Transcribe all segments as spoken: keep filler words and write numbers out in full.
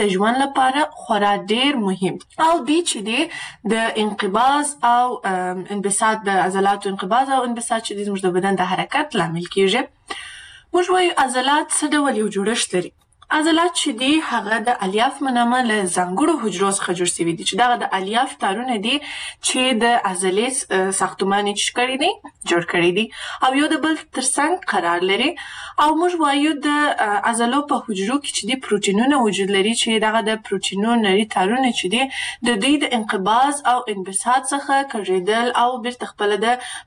د ژوند لپاره خورا ډیر مهم دي او دی چې دی د انقباض او انبساط د عضلاتو انقباض او انبساط چې دی زموږ د بدن د حرکت لامل کیږي. موږ وایو عضلات څه ډول یو جوړښت لري. عضلات چې دي هغه د الیاف په نامه له ځانګړو حجرو څخه جوړ شوي دي چې دغه د الیاف تارونه دي چې د عضلې ساختمان یې څه کړی دی جوړ کړی دي او یو د بل ترڅنګ قرار لري او موږ وایو د عضلو په حجرو کې چې دي پروټینونه وجود لري چې دغه د پروټینونو نري تارونه چې دي د دوی د انقباض او انبساط څخه کږېدل او بیرته خپله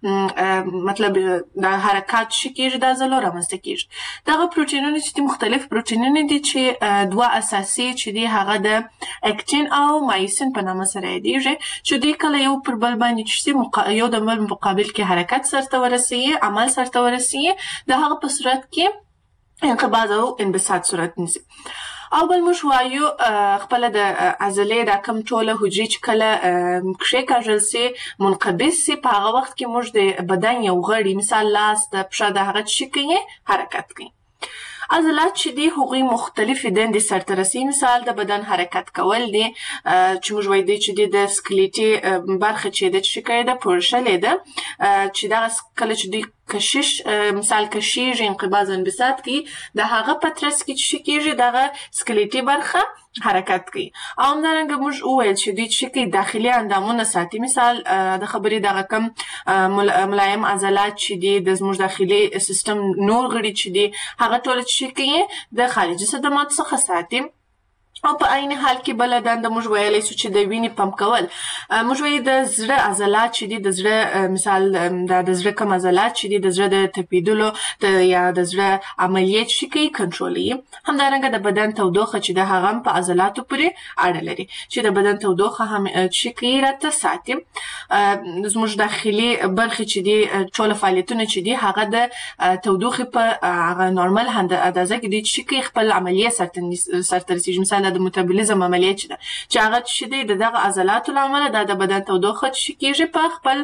د مطلب د حرکات څه کېږي د عضلو رامنځته کېږي. دغه پروټینونه چې دي مختلف پروټینونه دي چې دوه اساسي چې دي هغه د اکتین او مایسین په نامه سره یادیږي چې دوی کله یو پر بل باندې چې مقا... یو د بل مقابل کې حرکت سرته ورسوي عمل سرته ورسوي د هغه په صورت کې انقباض او انبساط صورت نیسي. او بل موږ وایو خپله د عضلې دا کم ټوله حجرې چې کله کښېکاږل سي منقبض سي په هغه وخت کې موږ د بدن یو غړي مثال لاس د پښه د هغه څه کوي حرکت کوي. عضلات چې دي هغوی مختلفې دندې سرته رسوي. مثال د بدن حرکت کول دي چې موږ وایو دی چې دی د سکلیټي برخه چې ده څه کوي ده پورشلې ده چې دغه کله چې دوی کشش مثال کشیږي انقباض او انبساط کوي د هغه په ترڅ کې چې کېږي دغه سکلیټي برخه حرکت کوي. او همدارنګه موږ وویل چې دوی چې کوي داخلي اندامونه ساتي. مثال د خبرې دغه کم ملایم عضلات چې دي د زموږ داخلي سیستم نور غړي چې دي هغه ټول چې کوي د خارجي صدماتو څخه ساتي. او په عین حال کې بله دنده موږ ویلی سو چې د وینې پمپ کول. موږ وایو د زړه عضلات چې دي د زړه مثال دا د زړه کم عضلات چې دي د زړه د تپیدلو یا د زړه عملیات چې کوي کنټرولوي. همدارنګه د بدن تودوخه چې د هغه هم په عضلاتو پورې اړه لري چې د بدن تودوخه هم چې کوي راته ساتي. زموږ داخلي برخې چې دي ټول فعالیتونه چې دي هغه د تودوخې په هغه نورمال اندازه کې دي چې کوي خپل عملیه سرته رسیږي. مثال د متابولیزم عملیه چې ده چې هغه چې دی د دغه عضلاتو له امله دا د بدن تودوخه چې کېږي په خپل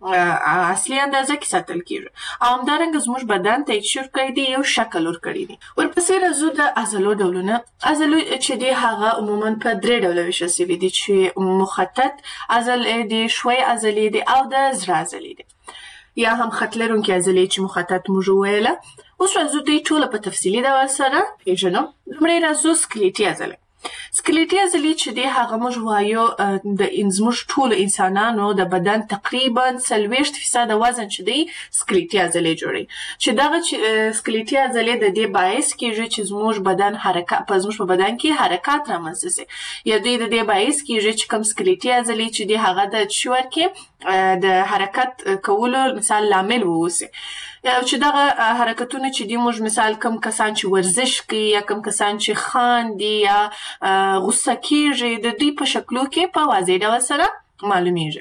اصلي اندازه کې ساتل کېږي. او همدارنګه زموږ بدن ته یې ورکړی دی یو شکل ورکړی دی. ورپسې راځو د عضلو ډولونه. عضلو چې دی هغه عموما په درې ډوله ویشل سوي دي چې مخطط عضلې دي، ښوی عضلې دي او د زړه عضلې دي یا هم خط لرونکې عضلې چې مخطط موږ وویله. اوس راځو دوی ټوله په تفصیلي ډول سره پېژنو. لومړی راځو سکلیټي عضلې. سکلیټي عضلې چې دی هغه موږ وایو د زموږ ټولو انسانانو د بدن تقریبا څلوېښت فیصده وزن چې دی سکلیټي عضلې جوړوي. چې دغه سکلیټي عضلې د دې باعث کېږي چې زموږ بدن حرکت په زموږ په بدن کې حرکات رامنځته سي. یا دوی د دې باعث کېږي چې کوم سکلیټي عضلې چې دی هغه د څه ورکړي د حرکت کولو مثال لامل واوسي. چې دغه حرکتونه چې دي موږ مثال کم کسان چې ورزش کوي یا کم کسان چې خاندي یا غوسه کېږي د دوی په شکلو کې په واضح ډول سره معلومیږي.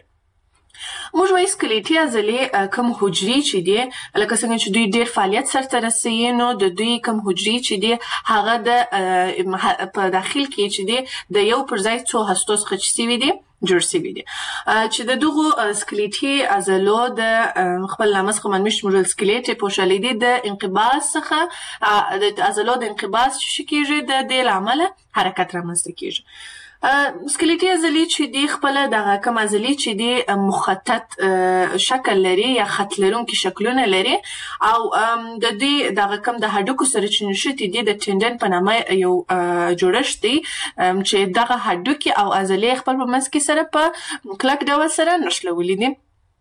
موږ وایو سکلیټي عضلې کم حجرې چې دي لکه څنګه چې دوی ډېر فعالیت سرته رسوي نو د دوی کم حجرې چې دي هغه د په داخل کې چې دي د یو پر ځای څو هستو څخه چې سوي دي جوړ شوي دي. چې د دغو سکلیټي عضلو د خپل نامه څخه معلومیږي چې موږ سکلیټ یې پوښلی دي د انقباض څخه د عضلو د انقباض چې کېږي د دې له امله حرکت رامنځته کېږي. سکلیټي عضلې چې دي خپله دغه کوم عضلې چې دي مخطط شکل لري یا خط لرونکي شکلونه لري او د دوی دغه کوم د هډوکو سره چې نښتي دي د ټینډن په نامه یو جوړښت دی چې دغه هډوکي او عضلې خپل په منځ کې سره په کلک ډول سره نښلولي دي.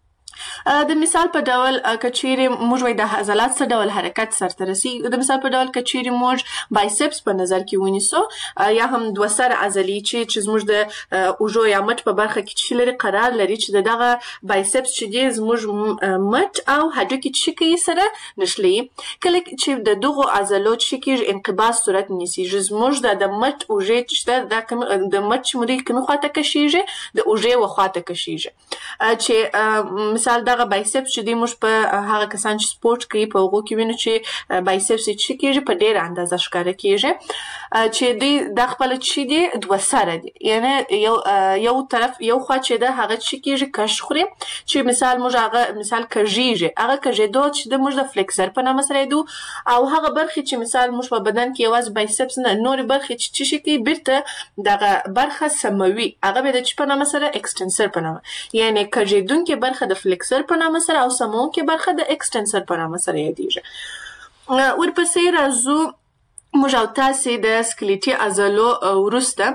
د مثال په ډول که چیرې موږ وایو د عضلات څه ډول حرکت سرته رسیږي. د مثال په ډول که چیرې موږ بایسپس په نظر کې ونیسو یا هم دوه سره عضلې چې چې زموږ د اوږو یا مټ په برخه کې چې لري قرار لري چې د دغه بایسپس چې دی زموږ مټ او هډوکي چې کوي سره نښلي. کله چې د دغو عضلو چې کېږي انقباض صورت نیسي زموږ د مټ اوږې چې ده د مټ چې مو دی کومې خواته کشیږي د اوږې و خواته کشیږي. چې مثال دغه بایسپس چې دی موږ په هغه کسان چې سپورټ کوي په هغو کې وینو چې بایسپس یې څه کېږي په ډېره اندازه ښکاره کېږي چې دوی دا خپله چې دی دوه سره دي یعنې یو یو طرف یو خوا چې ده هغه څه کېږي کش خوري چې مثال موږ هغه مثال کږېږي هغه کږېدو چې ده موږ د فلیکسر په نامه سره یادو او هغه برخې چې مثال موږ په بدن کې یوازې بایسپس نه نورې برخې چې څه شي کوي بیرته دغه برخه سموي هغه به د څه په نامه سره اکسټنسر په نامه یعنې کږېدونکې برخه د فلیکسر په نامه سره او سموونکې برخه د اکسټنسر په نامه سره یادېږي. ورپسې راځو موږ او تاسې د سکلیټي عضلو وروسته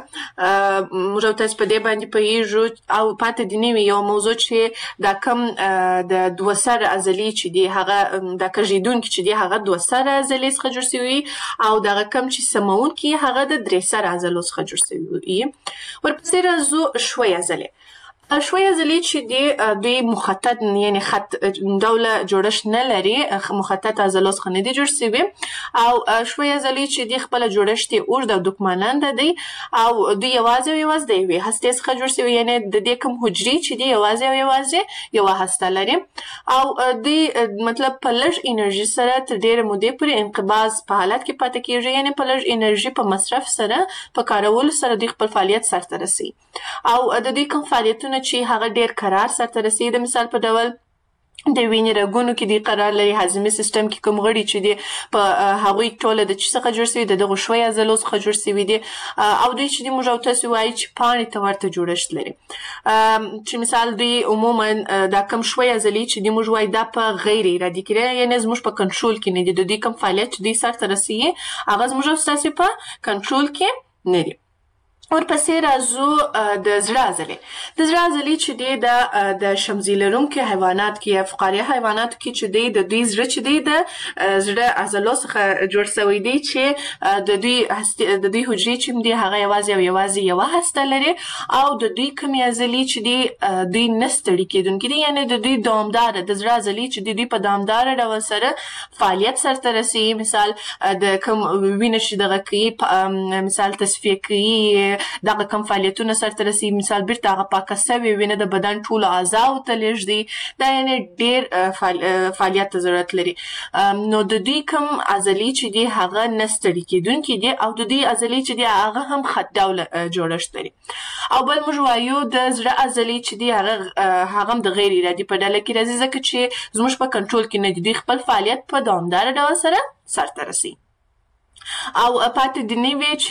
موږ او تاسې په دې باندې پوهېږو او پاتې دې نه وي یوه موضوع چې دا کوم د دوه سره عضلې چې دي هغه دا کږېدونکي چې دي هغه دوه سره عضلې څخه جوړ سوي او دغه کوم چې سموونکي هغه د درې سره عضلو څخه جوړ سوي. ورپسې راځو ښوی عضلې. ښوی عضلې چې دي دوی مخطط یعنې خط ډوله جوړښت نه لري مخطط عضلو څخه نه دي جوړ سوي او ښوی عضلې چې دي خپله جوړښت یې اوږد او دوکماننده دی او دوی یوازې او یوازې د یوې هستې څخه جوړ سوي یعنې د دې کوم حجرې چې دي یوازې او یوازې یوه هسته لري او دوی مطلب په لږ انرژي سره تر ډېرې مودې پورې انقباض په حالت کې پاتې کېږي یعنې په لږ انرژي په مصرف سره په کارولو سره دوی خپل فعالیت سرته رسوي او د دوی کوم فعالیتونه چې هغه ډېر قرار سرته رسوي د مثال په ډول د وینې رګونو کې دی قرار لري هضمي سیستم کې کوم غړي چې دي په هغوی ټوله د څه څخه جوړ سوي د دغو ښوی عضلو څخه جوړ سوي دي او دوی چې دي موږ او تاسې وایو چې پاڼې ته ورته جوړښت لري چې مثال دوی عموما دا کوم ښوی عضلې چې دي موږ وایو دا په غیر ارادي کې یعنې زموږ په کنټرول کې نه دي د دوی کوم فعالیت چې دوی سرته رسوي هغه زموږ او ستاسې په کنټرول کې نه دي. ورپسې راځو د زړه عضلې. د زړه عضلې چې دی دا د شمزي لرونکي حیوانات کې یا فقاریه حیواناتو کې چې دی د دوی زړه چې دی د زړه عضلو څخه جوړ سوی دی چې د دوی د دوی حجرې چې دي هغه یوازې او یوازې یوه هسته لري او د دوی کومې عضلې چې دي دوی نه ستړي کېدونکي دي یعنې د دوی دوامداره د زړه عضلې چې دي دوی په دوامداره ډول سره فعالیت سرته رسوي مثال د کوم وینه چې دغه کوي مثال تصفیه کوي دغه کوم فعالیتونه سرته رسوي مثال بیرته هغه پاکه سوې وینه د بدن ټولو اعضاو ته لېږدي دا یعنې ډېر فعالیت ته ضرورت لري نو د دوی کوم عضلې چې دي هغه نه ستړي کېدونکي دي او د دوی عضلې چې دي هغه هم خط ډوله جوړښت لري او بل موږ وایو د زړه عضلې چې دي هغه هغه هم د غیر ارادي په ډله کې راځي ځکه چې زموږ په کنټرول کې نه دي دوی خپل فعالیت په دوامداره ډول سره سرته رسوي او پاتې د نه وي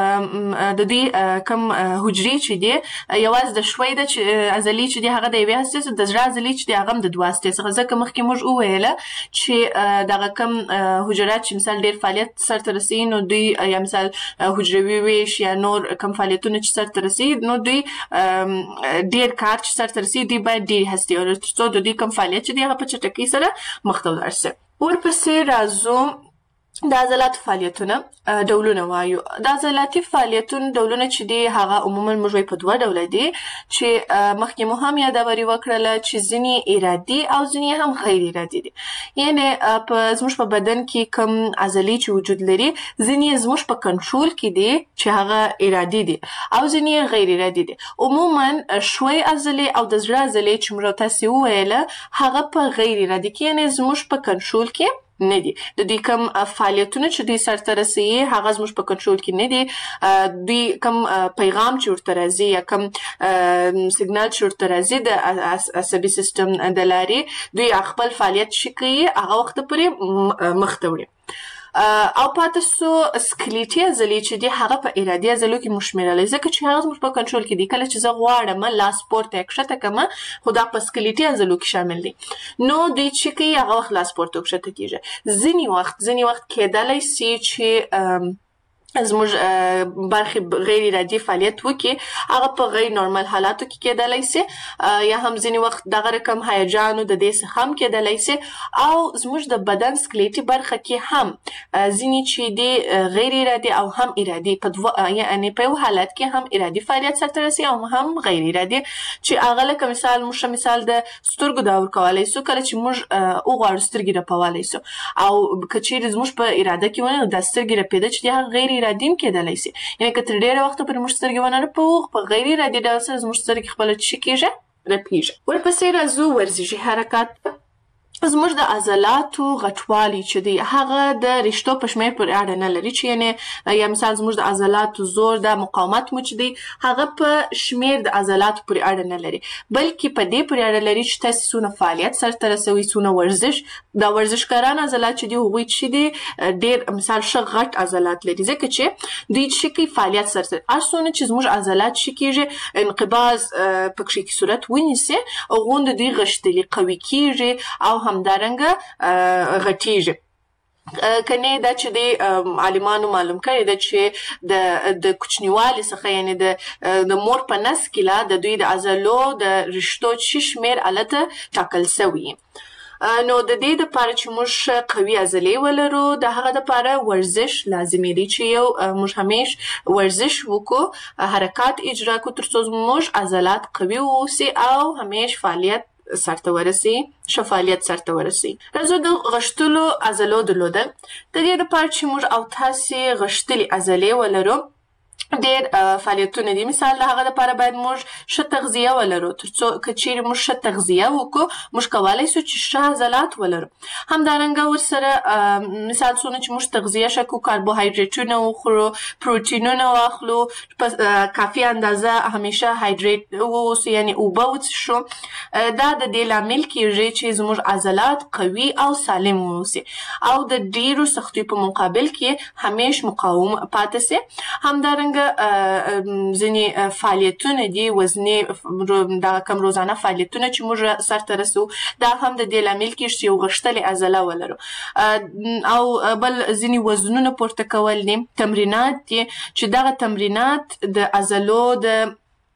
چې د دې کوم حجرې چې دي یوازې د ښوی د عضلې چې دي هغه د یوې هستې څخه د زړه عضلې چې دي هغه هم د دوه هستې څخه ځکه مخکې موږ وویله چې دغه کوم حجرات چې مثال ډېر فعالیت سرته رسوي نو دوی یا مثال حجروي ویش یا نور کوم فعالیتونه چې سرته رسوي نو دوی ډېر کار چې سرته رسوي دوی باید ډېرې هستې ولري تر څو د دوی کوم فعالیت چې دی هغه په چټکۍ سره مخته ولاړ شي. ورپسې راځو د عضلاتو فعالیتونه ډولونه وایو. د عضلاتي فعالیتونو ډولونه چې دي هغه عموما موږ وایو په دوه ډوله دي چې مخکې مو هم یادوري وکړله چې ځینې ارادي او ځینې هم غیر ارادي دي یعنې په زموږ په بدن کې کوم عضلې چې وجود لري ځینې زموږ په کنټرول کې دي چې هغه ارادي دي او ځینې غیر ارادي دي. عموما ښوی عضلې او د زړه عضلې چې موږ تاسې وویله هغه په غیر ارادي کې یعنې زموږ په کنټرول کې نه دي د دوی کوم فعالیتونه چې دوی سرته رسوي هغه زموږ په کنټرول کې نه دي دوی کوم پیغام چې ورته راځي یا کوم سیګنال چې ورته راځي د عصبي سیستم د لارې دوی خپل فعالیت چې کوي هغه وخت پورې مخته وړي او پاتې سو سکلیټي عضلې چې دي هغه په ارادي عضلو کې موږ شمېرلی ځکه چې هغه زموږ په کنټرول کې دي کله چې زه غواړم لاس پورته یې کښته کړمه خو دا په سکلیټي عضلو کې شامل دي نو دوی چې کوي هغه وخت لاس پورته کښته کېږي. ځینې وخت ځینې وخت کېدلی سي چې زموږ برخې غیر ارادي فعالیت وکړي هغه په غیر نورمال حالاتو کې کېدلی سي یا هم ځینې وخت دغه رقم هیجانو د دې څخه هم کېدلی سي او زموږ د بدن سکلیټي برخه کې هم ځینې چې دي غیر ارادي او هم ارادي په دوه یعنې په یو حالت کې هم ارادي فعالیت سرته رسي او هم غیر ارادي چې هغه لکه مثال موږ مثال د سترګو دا ورکولی سو کله چې موږ وغواړو سترګې رپولی سو او که چیرې زموږ په اراده کې ونه دا سترګې رپېده چې دي هغه غیر ارادي هم کېدلی سي یعنې که تر ډېره وخته پورې موږ سترګې ونه رپوو په غیر ارادي ډول سره زموږ سترګې خپله څه کېږي رپیږي. ورپسې راځو ورزشي حرکات. زموږ د عضلاتو غټوالی چې دی هغه د رشتو په شمېر پورې اړه نه لري، چې یعنې یا مثال زموږ د عضلاتو زور د مقاومت مو چې دی هغه په شمېر د عضلاتو پورې اړه نه لري، بلکې په دې پورې اړه لري چې تاسې څونه فعالیت سرته رسوي، څونه ورزش. دا ورزشکاران عضلات چې دي هغوی چې دي ډېر مثال ښه غټ عضلات لري، ځکه چې دوی چې کوي فعالیت سرته. هر څونه چې زموږ عضلات چې کېږي انقباض پکښې کې صورت ونیسي هغومره دوی غښتلي قوي کېږي او همدارنګه غټیږي. کنه دا چې د عالمانو معلوم کړي ده چې د د کوچنیوالي څخه یعنی د د مور په نس کې لا د دوی د عضلو د رشتو چې شمېر الته ټاکل سوی. نو د دې دپاره چې موږ قوي عضلې ولرو د هغه دپاره ورزش لازمي دی چې یو موږ همیش ورزش وکړو، حرکات اجرا کړو تر څو موږ عضلات قوي واوسي او همیش فعالیت سرته ورسي، ښه فعالیت سرته ورسي. راځو د غښتلو عضلو درلودل. د دې دپاره چې موږ او تاسې غښتلې عضلې ولرو ډېر فعالیتونه دي. مثال د هغه دپاره باید موږ ښه تغذیه ولرو، تر څو که چیرې موږ ښه تغذیه وکړو موږ کولی سو چې ښه عضلات ولرو. همدارنګه ورسره مثال څونه چې موږ تغذیه ښه کړو، کاربوهایډریټونه وخورو، پروټینونه واخلو، په کافي اندازه همیشه هایډریټ واوسو یعنې اوبه وڅښو. دا د دې لامل کېږي چې زموږ عضلات قوي او سالم واوسي او د ډېرو سختیو په مقابل کې همیش مقاوم پاتې سي. همدارنګه ځینې فعالیتونه دي وزني دا کم روزانه فعالیتونه چې موږ سرته رسو دا هم د دې لامل کېږي چې یو غښتلې عضله ولرو. او بل ځینې وزنونه پورته کول دي، تمرینات دي چې دغه تمرینات د عضلو د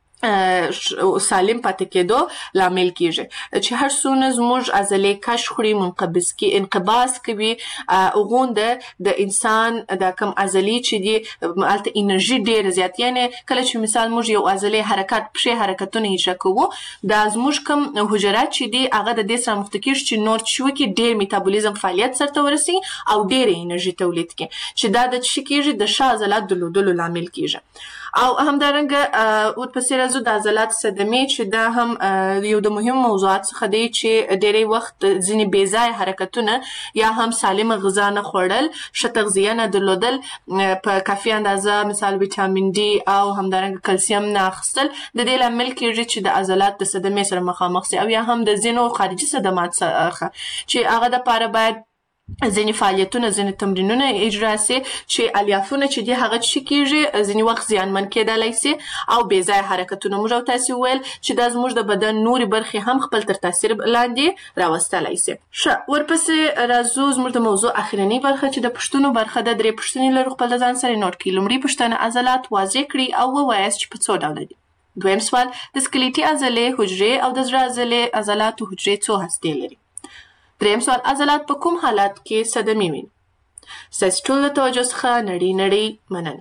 سالم پاتې کېدو لامل کېږي. چې هر څونه زموږ عضلې کش خوري، منقبض کی انقباض کوي، هغومره د انسان دا کم عضلې چې دي هلته انرژي ډېره زیات، یعنې کله چې مثال موږ یو عضلې حرکت پښې حرکتونه اجرا کوو دا زموږ کم حجرات چې دي هغه د دې سره مخته کېږي چې نور چې وکړي ډېر میتابولیزم فعالیت سرته ورسي او ډېره انرژي تولید کړي، چې دا د څه کېږي د ښه عضلات درلودلو لامل کېږي. او همدارنګه ورپسې راځو د عضلات صدمې چې دا هم یو د مهم موضوعات څخه دی چې ډېری وخت ځینې بې ځایه حرکتونه یا هم سالمه غذا نه خوړل، ښه تغذیه نه درلودل، په کافي اندازه مثال ویټامین ډي او همدارنګه کلسیم نه اخیستل د دې لامل کېږي چې د عضلات د صدمې سره مخامخ سي او یا هم د ځینو خارجي صدمات څخه چې هغه دپاره باید ځینې فعالیتونه ځینې تمرینونه اجرا سي چې الیافونه چې دي هغه څه کېږي ځینې وخت زیانمن کېدلی سي او بې ځایه حرکتونه. موږ او تاسې وویل چې دا زموږ د بدن نورې برخې هم خپل تر تاثیر لاندې راوستلی سي. ښه ورپسې راځو زموږ د موضوع اخرنۍ برخه چې د پوښتنو برخه ده. درې پوښتنې لرو، خپل د ځان سره نوټ کړئ. لومړۍ پوښتنه عضلات واضح کړئ او ووایاست چې په څو ډوله دي. دویم سوال د سکلیټي عضلې حجرې او د زړه عضلې عضلاتو حجرې څو هستې لري. دریم سوال عضلات په کوم حالات کې صدمې ویني. ستاسې ټولو د توجه څخه نړۍ نړۍ مننه.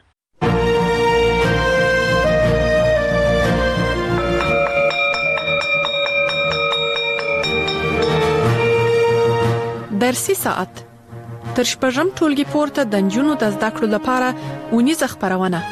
درسي ساعت تر شپږم ټولګي پورته د نجونو د زده کړو لپاره اونیزه خپرونه.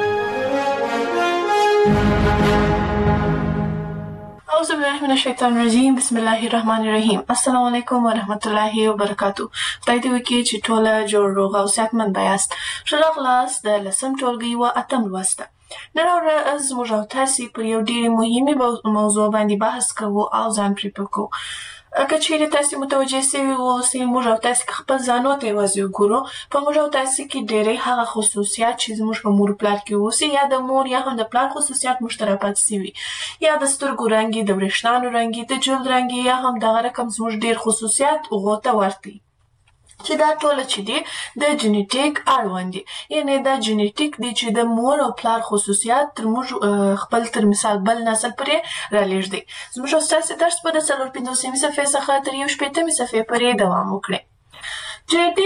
أعوذ بالله من الشیطان الرجیم. بسم الله الرحمن الرحیم. السلام علیکم ورحمت الله وبرکاتو. خدای دې وکړي چې ټوله جوړ روغ او صحتمند یاست. ښه راغلاست د لسم ټولګي و اتم لوست ته. نن ورځ موږ او تاسې پر یو ډېرې مهمې موضوع باندې بحث کوو او ځان پرې پوه کوو. که چیرې تاسې متوجه سوي اوسئ موږ او تاسې که خپل ځانو ته یوازې وګورو په موږ او تاسې کې ډېری هغه خصوصیات چې زموږ په مور پلار کې اوسي یا د مور یا هم د پلار خصوصیات موږ ته راپاتې سوي یا د سترګو رنګ د وریښتانو رنګ د جلد رنګ یا هم دغه رقم زموږ ډېر خصوصیات هغو ته ورته چې دا ټوله چې دي د جینیټیک اړوند دي، یعنې دا جینیټیک دی چې د مور او پلار خصوصیات تر موږ خپل تر مثال بل نسل پورې رالېږدي. زموږ او ستاسې درس به د څلور پنځوسمې صفحې څخه تر یو شپېتمې صفحې پورې دوام وکړي. جینیټیک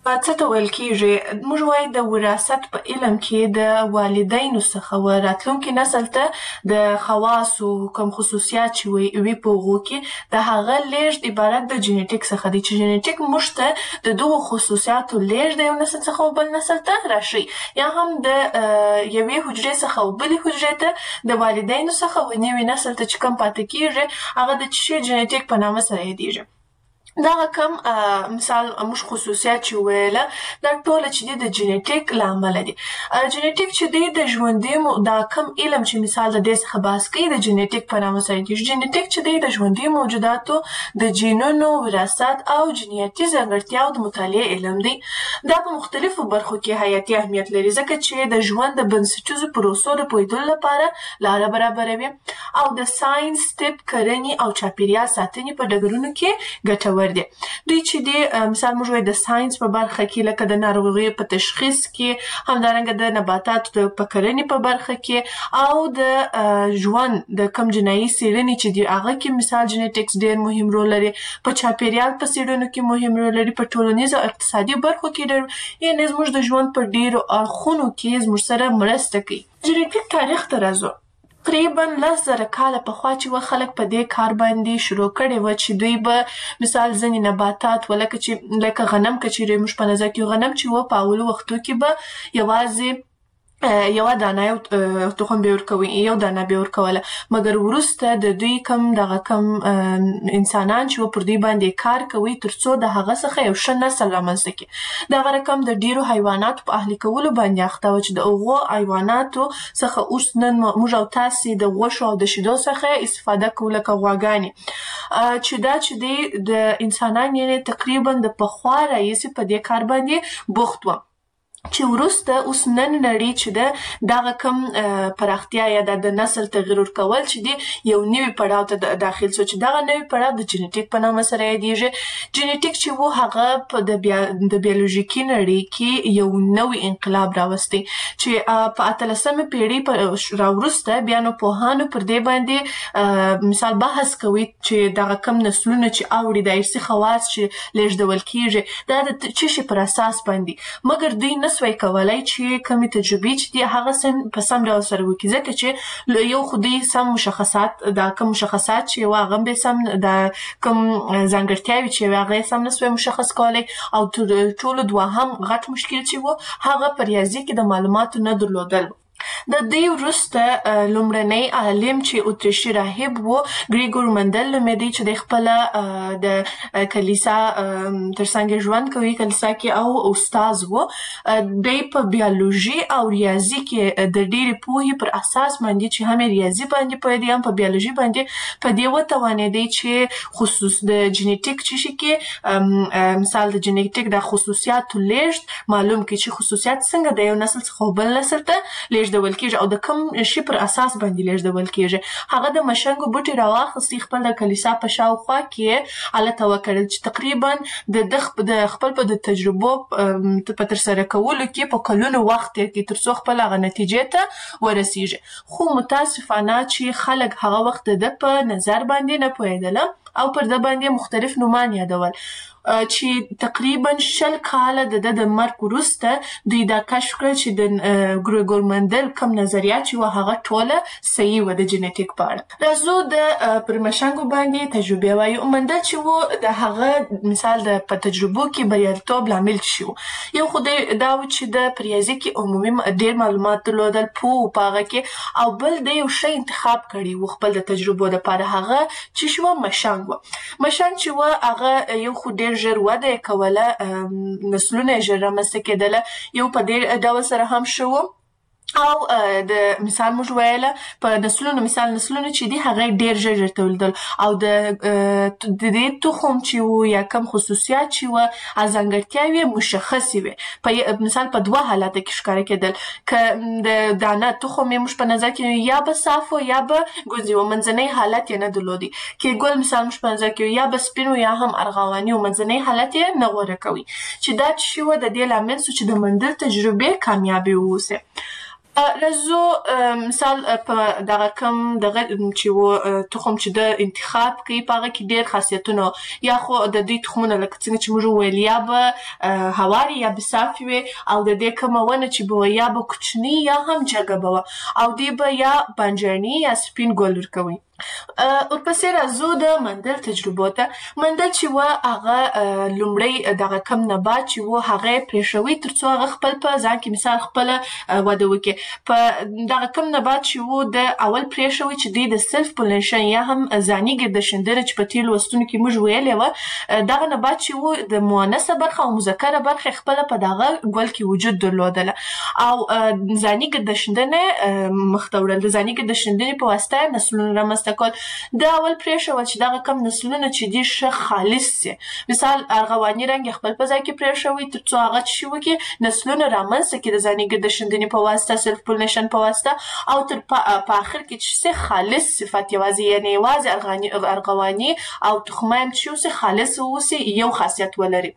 څه ته ویل کېږي؟ موږ وایو د وراثت په علم کې د والدینو څخه و راتلونکي نسل ته د خواصو کوم خصوصیات چې وي په هغو کې د هغه لیږد عبارت د جینیټیک څخه دی، چې جینیټیک موږ ته د دغو خصوصیاتو لیږد د یو نسل څخه و بل نسل ته راشي، یا هم د یوې حجرې څخه و بلې حجرې ته د والدینو څخه و نوي نسل ته چې کوم پاتې کېږي هغه د څه شي جینیټیک په نامه سره یادېږي. دغه کم مثال موږ خصوصیات چې وویله دا ټوله چې دی د جینیټیک له امله دي. جینیټیک چې دی د ژوندي دا کم علم چې مثال د دې څخه بحث کوي د جینیټیک په نامه سره یادېږي. جینیټیک چې دی د ژوندي موجوداتو د جینونو وراثت او جینیاتي ځانګړتیاو د مطالعې علم دی. دا په مختلفو برخو کې حیاتي اهمیت لري ځکه چې د ژوند د بنسټیزو پروسو د پوهېدلو لپاره لاره برابروي او د ساینس، طب، کرنې او چاپېریال ساتنې په ډګرونو کې ګټور دي. دوی چې دی مثال موږ وایو د ساینس په برخه کې لکه د ناروغیو په تشخیص کې، همدارنګه د نباتاتو په کرنې په برخه کې او د ژوند د کم جنایي څېړنې چې دی هغه کې مثال جینیټکس ډېر مهم رول لري، په چاپېریال په څېړنو کې مهم رول لري، په ټولنیزو او اقتصادي برخو کې ډېر یعنې زموږ د ژوند په ډېرو اړخونو کې زموږ سره مرسته کوي. جینیټیک تاریخ ته راځو. تقریبا لس زره کاله پخوا چې و خلک په دې کار باندې شروع کړی و چې دوی به مثال ځینې نباتات و لکه چې لکه غنم که چیرې موږ په نظر کې غنم چې و په اولو وختو کې به یوازې یوه دانه یو تخم به ورکوي، یو دانه به ورکوله، مګر وروسته د دوی کم دغه کم انسانان چې و پر دوی باندې کار کوي تر څو د هغه څخه یو ښه نسل رامنځته کړي. دغه رقم د ډېرو حیواناتو په اهلي کولو باندې اخته و چې د هغو حیواناتو څخه اوس نن موږ او تاسې د غوښو او د شیدو څخه استفاده کوو لکه غواګانې، چې دا چې دی د انسانان یعنې تقریبا د پخوا راهیسې په دې کار باندې بوخت و، چې وروسته اوس نن نړۍ چې ده دغه کم پراختیا یا د نسل تغییر ورکول چې دی یو نوي پړاو ته داخل شو چې دغه نوي پړاو د جینیټیک په نامه سره یادېږي. جینیټیک چې و هغه په د بیولوژیکي نړۍ کې یو نوی انقلاب راوستی چې په اتلسمه پیړۍ راوروسته بیا نو پوهانو پر دې باندې مثال بحث کوي چې دغه کم نسلونه چې اوړي د ارثي خواص چې لیږدول کېږي دا د څه شي پر اساس باندې، مګر دوی نه سوی کولی چې کمې تجربې چې دي هغه سم په سم ډول سره وکړي ځکه چې یو خو دوی سم مشخصات دا کوم مشخصات چې وه هغه به سم د کوم ځانګړتیاوې چې وې هغه یې سم نه سوی مشخص کولی او تر ټولو دوهم غټ مشکل چې و هغه په ریاضي کې د معلوماتو نه درلودل. د دې وروسته لومړنی عالم چې اتریشي راهب و ګریګور مندل نومېدی چې د خپله د کلیسا ترڅنګ ژوند کوي کلیسا کې او استاز و. دی په بیولوژي او ریاضي کې د ډېرې پوهې پر اساس باندې چې هم ریاضي باندې پوهېدی هم په بیولوژي باندې په دې وتوانېدی چې خصوص د جینیټیک چې شي کې مثال د جینیټیک د خصوصیاتو لیږد معلوم کړي چې خصوصیات څنګه د یو نسل څخه بل نسل ته لیږدول کېږي او د کوم شي پر اساس باندې لیږدول کېږي. هغه د مشنګو بوټي راواخیستي خپل د کلیسا په شاوخوا کې هلته وکرل چې تقریبا د خپل په د تجربو په ترسره کولو کې په کلونو وخت تېر کړي تر څو خپل هغه نتیجې ته ورسېږي. خو متاسفانه چې خلک هغه وخت د ده په نظر باندې نه پوهېدله او پر ده باندې مختلف نومان یادول چې تقریبا شل کاله د ده د مرګ وروسته دوی دا کشف کړل چې د ګریګور مندل کوم نظریات چې وه هغه ټوله صحیح وه د جینیټیک په اړه. راځو د پر مشنګو باندې تجربې وایو. مندل چې و د هغه مثال د په تجربو کې بریالیتوب لامل شي و یو خو دا و چې د په ریاضي کې عمومي ډېر معلومات درلودل پوه و په هغه کې او بل د یو شی انتخاب کړي و خپل د تجربو دپاره هغه چې شوه مشنګ و. مشنګ چې و هغه یو خو ډېر ژر وده یې کوله، نسلونه یې ژر رامنځته کېدله، یو په دې ډول سره هم ښه و او د مثال موږ ویله په نسلونو مثال نسلونه چې دي هغه ډېر ژر ژر تولیدل او د دې تخم چې و یا کم خصوصیات چې وه ځانګړتیاوې یې مشخصې وې. مثال په دوه حالته کې ښکاره کېدل که د دانه تخم یې موږ په نظر کې یا به صاف و یا به ګونځې و، منځنی حالت یې نه درلودی. کې ګل مثال موږ په نظر کې یا به سپین و یا هم ارغواني و، منځنی حالت یې نه غوره کوي چې دا چې وه د دې لامل سو چې د مندل تجربې کامیابې واوسي. رزو مثال په دغه کم دغه چې و تخم چې د انتخاب کوي په هغه کې ډېر خاصیتونه یا خو د دوی تخمونه لکه څنګه چې موږ وویل یا به هواري یا به صافې وي او د دې کومه ونه چې به یا به کوچني یا هم جګه به وه او دوی به یا بانجاني یا سپین ګل ورکوي. ورپسې راځو د مندل تجربو ته. مندل چې و هغه لومړی دغه کم نبات چې و هغه یې پرېښوي تر څو هغه خپل په ځان کې مثال خپله وده وکړي. په دغه کم نبات چې و د اول پرېښوي چې دوی د سلف پولینیشن یا هم ځاني ګردشیندنه چې په تېرو لوستونو کې موږ ویلې وه دغه نبات چې و د مؤنثه برخه او مذکره برخه خپله په دغه ګل کې وجود درلودله او ځاني ګردشیندنه مخ ته وړل. د ځاني ګردشیندنې په واسطه یې نسلونه رامنځته کول. دا اول پرېښول چې دغه کم نسلونه چې دي ښه خالص سي. مثال ارغواني رنګ یې خپل په ځای کې پرېښوي تر څو هغه څه وکړي نسلونه رامنځته کړي د ځاني ګردشیندنې په واسطه سلف پولینیشن په واسطه او تر په آخر کې چې سي خالص صفت یوازې یعنې یوازې ارغواني او تخمه هم چې اوسي خالص واوسي یو خاصیت ولري.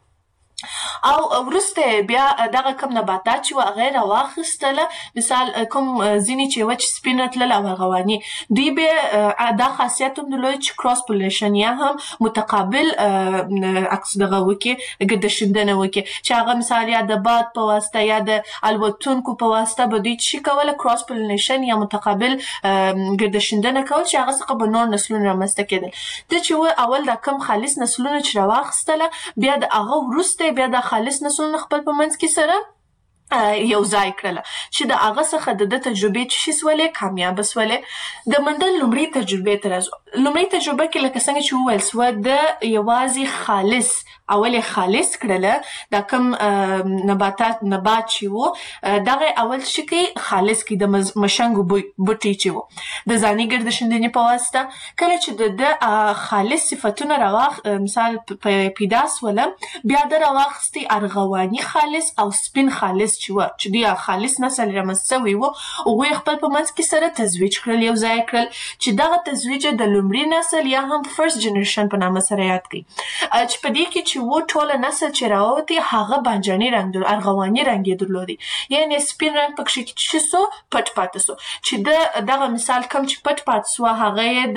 او وروسته بیا دغه کم نباتات چې و هغه یې راواخیستله مثال کوم ځینې چې وه چې سپین راتلل او ارغواني دوی بیا دا خاصیت هم درلود چې کراس پولینیشن یا هم متقابل عکس دغه وکړي ګردشیندنه وکړي چې هغه مثال یا د باد په واسطه یا د الوتونکو په واسطه به دوی څه کوله کراس پولینیشن یا متقابل ګردشیندنه کول چې هغه څخه به نور نسلونه رامنځته کېدل. دا چې و اول دا کم خالص نسلونه چې راواخیستله بیا د هغه وروسته بیا د خالص نسلونه خپل په منځ کې سره یو ځای کړله چې د هغه څخه د ده تجربې چې شي سولې کامیابه سولې. د مندل لومړۍ تجربې ته راځو. لومړۍ تجربه کې لکه څنګه چې وویل سوه د یوازې خالص اول یې خالص کړله دا کوم نباتات نبات چې و دغه اول څه کوي خالص کوي د مشنګو بوټي چې و د ځاني ګردشیندنې په واسطه. کله چې د ده خالص صفتونه راواخ مثال پیدا سوله بیا د راواخیستې ارغواني خالص او سپین خالص چې و چې دوی خالص نسل رامنځته سوی و هغوی خپل په منځ کې سره تزویج کړل یو ځای کړل چې دغه تزویج د لومړي نسل یا هم فرست جنریشن په نامه سره یاد کړي چې په دې کې چې و ټوله نسل چې راووتي هغه بانجاني رنګ درلود ارغواني رنګ یې درلودی یعنې سپین رنګ پکښې کې څه سو پټ پاته سو چې د دغه مثال کم چې پټ پاته سوه هغه یې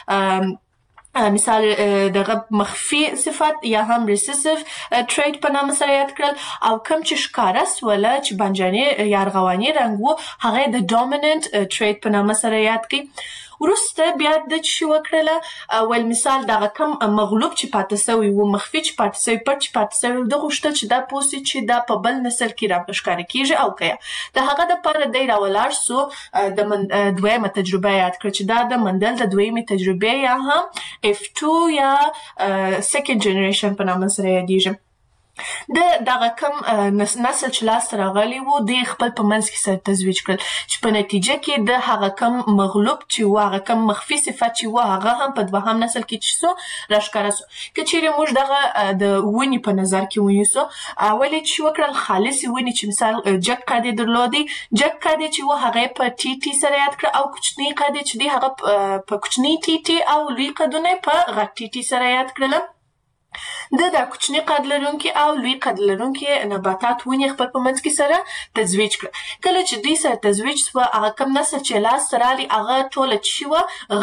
د مثال دغه مخفي صفت یا هم ریسیسیو تریټ په نامه سره یاد کړل او کم چې ښکاره سوله چې بانجاني یا ارغواني رنګ و هغه یې د ډومیننټ تریټ په نامه سره یاد کړي. وروسته بیا د څه وکړله ویل مثال دغه کم مغلوب چې پاته سوی و مخفي چې پاته سوی پټ چې پاته سوی ده غوښتل چې دا پوه سي چې دا په بل نسل کې راښکاره کېږي او که یا د هغه دپاره دی راولاړ سو د دویمه تجربه یاد کړه چې دا د مندل د دویمې تجربې یا هم اف ټو یا سیکنډ جنریشن په نامه سره یادېږي. د دغه کم نسل چې لاسته راغلی و دوی خپل په منځ کې سره تزویج کړل چې په نتیجه کې د هغه کم مغلوب چې و هغه کم مخفي صفت چې و هغه هم په دوهم نسل کې چې سو راښکاره سو. که چیرې موږ دغه د ونې په نظر کې ونیسو اول یې چې وکړل خالصې ونې چې مثال جګ قد یې درلودی جګ قد یې چې و هغه یې په ټي ټي سره یاد کړه او کوچني قد یې چې دی هغه په کوچني ټي ټي او لوی قدونه یې په غټ ټي ټي سره یاد کړله. د دا کوچني قد لرونکي او لوی قد لرونکي نباتات ونې خپل په منځ کې سره تزویج کړه. کله چې دوی سره تزویج سوه هغه کم نسل چې لاسته راغلي هغه ټوله څه وه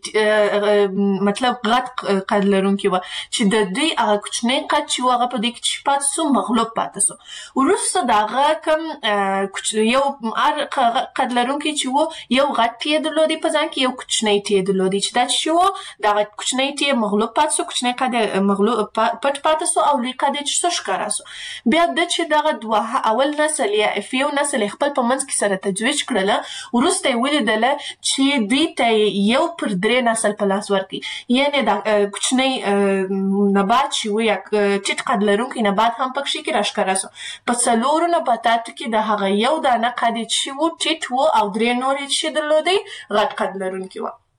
غټ مطلب غټ قد لرونکي وه چې د دوی هغه کوچنی قد چې و هغه په دې کې چې پاته سو مغلوب پاته سو. وروسته د هغه کم یو قد لرونکي چې و یو غټ ټي یې درلودی په ځان کې یو کوچنی ټي یې درلودی چې دا څه و دغه کوچنی ټي یې مغلوب پاته سو کوچنی قد یې مغلوب پټ پاته سو او لوی قد یې چې څه ښکاره سو. بیا د چې دغه دوه اول نسل یا اف یو نسل یې خپل په منځ کې سره تجویج کړله وروسته یې ولیدله چې دوی ته یو پر درې نسل په لاس ورکړي یعنې دا کوچنی نبات چې و یا ټیټ قد لرونکی نبات هم پکښې کې راښکاره سو. په څلورو نباتاتو کې د هغه یو دانه قد یې چې و ټیټ و او درې نور یې چې درلودی غټ قد لرونکي وه.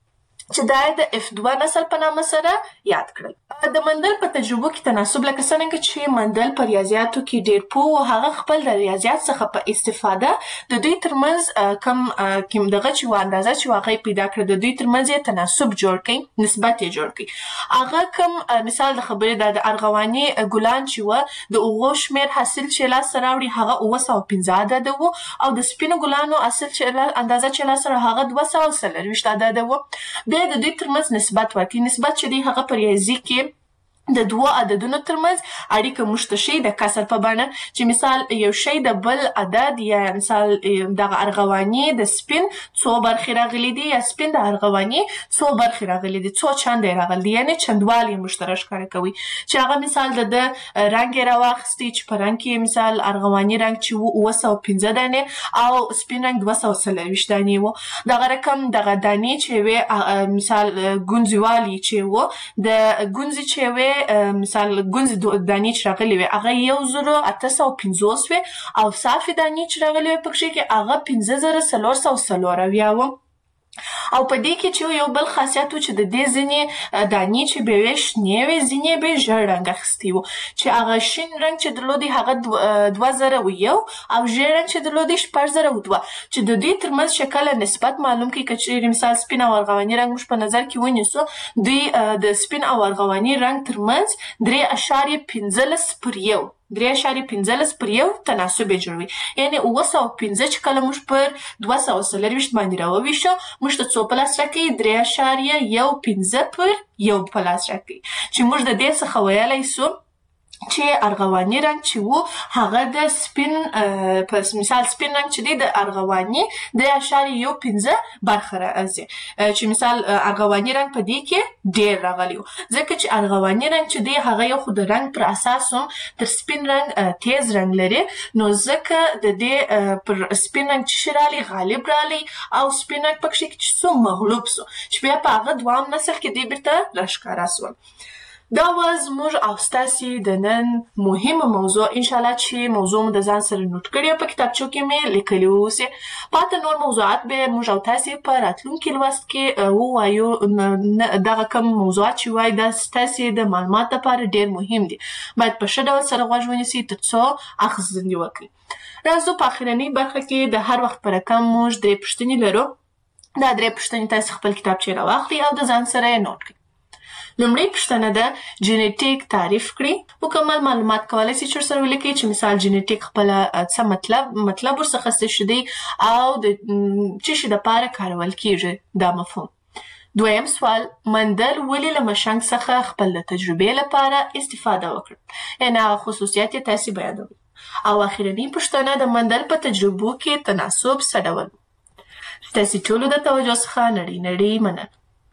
چې دا یې د اف دوه نسل په نامه سره یاد کړل. د مندل په تجربو کې تناسب لکه څرنګه چې مندل په ریاضیاتو کې ډېر پوه و، هغه خپل د ریاضیات څخه په استفاده د دوی ترمنځ کم کوم دغه چې و اندازه چې هغه پیدا کړه د دوی ترمنځ یې تناسب جوړ کړي، نسبت یې جوړ کړي. هغه کوم مثال د خبرې د ارغواني ګلان چې و د هغو شمېر حاصل چې لاسته راوړي هغه اوه سوه پنځه عدده و، او د سپینو ګلانو حاصل چې اندازه چې لاسته راوړي هغه دوه سوه څلرویشت عدده و. بیا د دوی ترمنځ نسبت ورکړي. نسبت چې دی هغه په ریاضي کې د دوه عددونو ترمنځ اړیکه موږ ته ښیي د کسر په بڼه، چې مثال یو شی د بل عدد یا مثال دغه ارغواني د سپین څو برخې راغلي دي یا سپین د ارغواني څو برخې راغلي دي، څو چنده یې راغلي دي، یعنې چندوالی یې موږ ته راښکاره کوي. چې هغه مثال د ده رنګ یې راواخیستی چې په رنګ کې مثال ارغواني رنګ چې و اوه سوه پنځه دانې او سپین رنګ دوه سوه څلرویشت دانې و. دغه رقم دغه دانې چې وې مثال ګونځیوالي چې و د ګونځې چې وې مثال ګونځې دانې چې راغلې وې هغه یو زرو اته سوه پنځوس وې، او صافې دانې چې راغلې وې پکښې کې هغه پنځه زره څلور سوه څلور اویا وه. او په دې کې چې یو بل خاصیت و چې د دې ځینې دانې چې به وې شنې وې، ځینې به یې ژېړ رنګ اخیستی و، چې هغه شین رنګ چې درلودی هغه دوه زره و یو، او ژېړ رنګ چې درلودی شپږ زره و دوه. چې د دوی ترمنځ چې کله نسبت معلوم کړي، که چېرې مثال سپین او ارغواني رنګ موږ په نظر کې ونیسو، دوی د سپین او ارغواني رنګ ترمنځ درې اعشاریې پنځلس پر یو درې اعشاریې پنځلس پر یو تناسب یې جوړوي. یعنې اوه سوه پنځه چې کله موږ پر دوه سوه څلرویشت باندې راوویشو موږ ته څو په لاس راکوي؟ درې اعشاریې یو پنځه پر یو په لاس راکوي. چې موږ د دې څخه ویلی سو چې ارغواني رنګ چې و هغه د سپین په مثال سپین رنګ چې دی د ارغواني درې اعشاریې یو پنځه برخه راځي، چې مثال ارغواني رنګ په دې کې ډېر راغلی و، ځکه چې ارغواني رنګ چې دی هغه یو خو د رنګ پر اساس هم تر سپین رنګ تیز رنګ لري، نو ځکه د دې پر سپین رنګ چې شي رالی غالب رالی او سپین رنګ پکښې چې څو مغلوب سو، چې بیا په هغه دوام نسل کې دی بیرته راښکاره سول. دا و زموږ او ستاسې د نن مهمه موضوع، انشاءالله چې موضوع مو د ځان سره نوټ کړې او په کتابچو کې مې لیکلي واوسې. پاته نور موضوعات به موږ او تاسې په راتلونکي لوست کې ووایو. دغه کوم موضوعات چې وایي دا ستاسې د معلومات لپاره ډېر مهم دي، باید په ښه ډول سره غوږ ونیسئ تر څو اخیستنې وکړئ. راځو په اخرنۍ برخه کې د هر وخت په رقم موږ درې پوښتنې لرو. دا درې پوښتنې تاسې خپل کتابچې راواخلئ او د ځان سره یې نوټ کړئ. لومړی پوښتنه ده جینیټیک تعریف کړي. مکمل معلومات کولی شئ چې ورسره ولیکئ چې مثال جینیټیک خپله څه مطلب مطلب ورڅخه څه شی دی او د څه شي دپاره کارول کیږي دا مفهوم. دویم سوال مندل ولې له مشنګ څخه خپل د تجربې لپاره استفاده وکړه، یعنې هغه خصوصیات یې تاسې بیانوئ. او اخرنۍ پوښتنه د مندل په تجربو کې تناسب څه ډول و. ستاسې ټولو د توجه څخه نړۍ نړۍ مننه.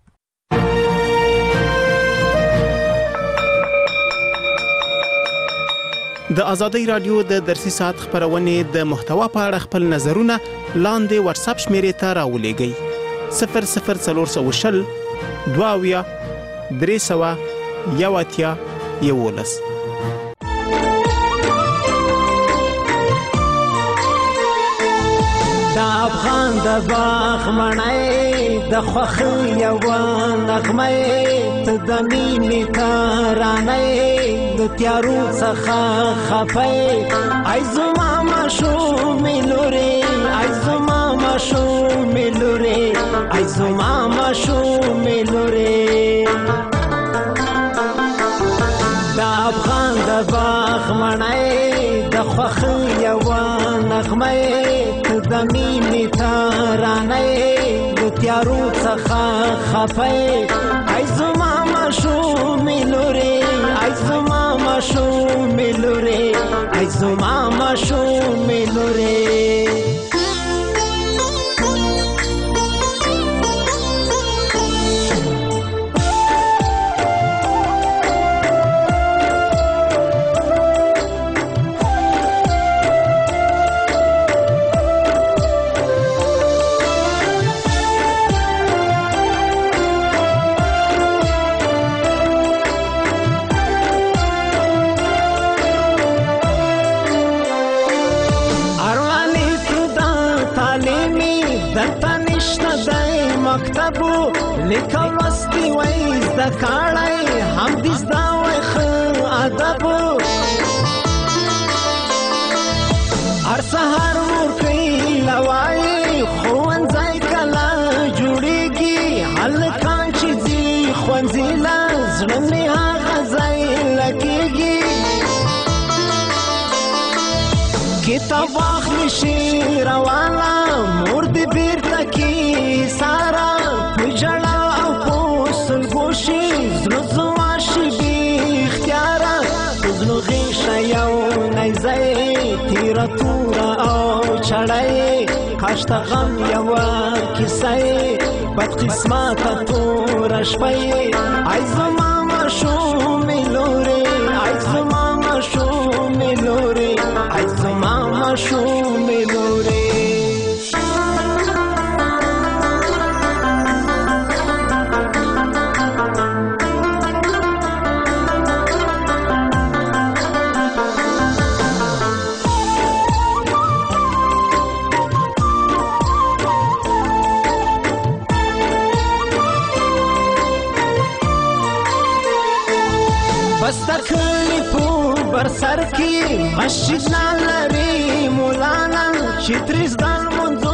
د ازادۍ رادیو د درسي ساعت خبرونه د محتوا په اړه خپل نظرونه لاندې واتساپ شمیرې ته راولېږئ صفر صفر څلور سوه شل دوه اویا درې سوه یو اتیا یولس. د افغان د باغ مڼۍ د خوښۍ یوه نغمۍ ته د مینې ترانۍ د تیارو څخه خفۍ ای زما ماشومې لورې ای زما ماشومې لورې ای زما ماشومې لورې. د افغان د باغ مڼۍ د خوښۍ یوه نغمۍ د مینې ترانۍ د تیارو څخه خفۍ ای زما ماشومې لورې ای زما ماشومې لورې ای زما ماشومې لورې. مکتبو لیکل لوستي وای زده کړی هم دې زده وای ښه ادبو هر سهار ورکوي لوایي ښوونځی کله جوړېږي هلکان چې ځي ښوونځي له زړه مې هغه ځای لګېږي کتاب واخلي شعر والا مور دې بیرته کې سارا په ژړا او په سلګو شي زړه زما شي بې اختیاره په زړه غېږه یو نیزی تیره توره او چړی کاشته غم یوه کیسه بد قسمته توره شپه ای زما ماشومې لورې ای زما ماشومې لورې ای زما ماشومې لورې بس د کلي په بر سر کې مسجد نه لري مولانا چې ترې زده لمونځ